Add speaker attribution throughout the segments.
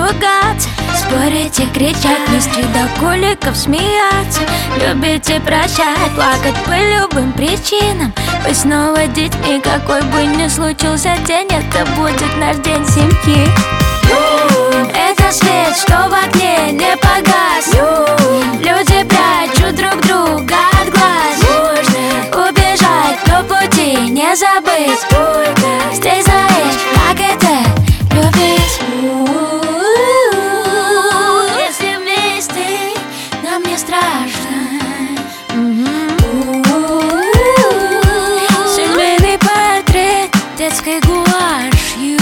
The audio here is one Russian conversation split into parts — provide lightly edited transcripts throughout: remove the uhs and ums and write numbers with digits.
Speaker 1: ругаться, спорить и кричать, вместе до коликов смеяться, любить и прощать, плакать по любым причинам, быть снова детьми. Какой бы ни случился день, это будет наш день семьи. Это свет, что в окне не погас. Люди прячут друг друга от глаз. Можно убежать, но пути не забыть. Здесь знаешь, как это любить. Если вместе нам не страшно. Семейный портрет детской гуашью.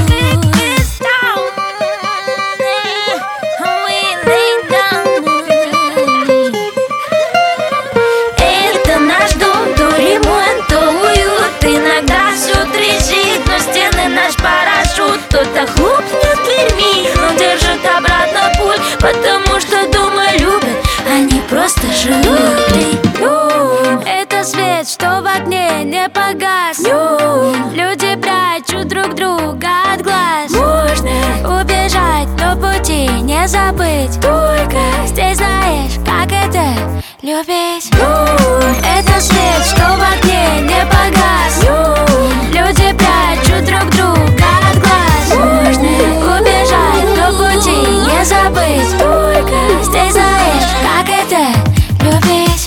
Speaker 1: Это наш дом, то ремонт, то уют. Иногда все трещит, но стены наш парашют. Кто-то хлопнет дверьми, но держит обратно путь, потому что дома любят, они просто живут. Это свет, что в окне не погас. Люди прячут друг друга от глаз. Можно убежать, но пути не забыть. Только здесь знаешь, как это любить. Это свет, что в окне не погас. Люди прячут друг друга от глаз. Можно убежать, но пути не забыть. Только здесь знаешь, как это любить.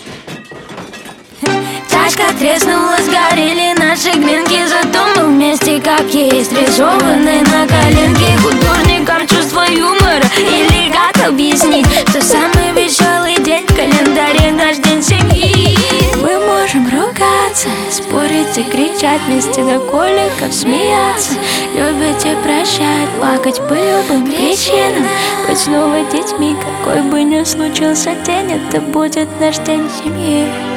Speaker 1: Чашка треснула, сгорели наши глинки, зато мы вместе как есть, рисованы на коленке. Художникам чувство юмора, или как объяснить, что самый веселый день в календаре наш день семьи. Мы можем ругаться, спорить и кричать, вместе до коликов смеяться, любить и прощать, плакать по любым причинам, быть снова детьми. Какой бы ни случился день, это будет наш день семьи.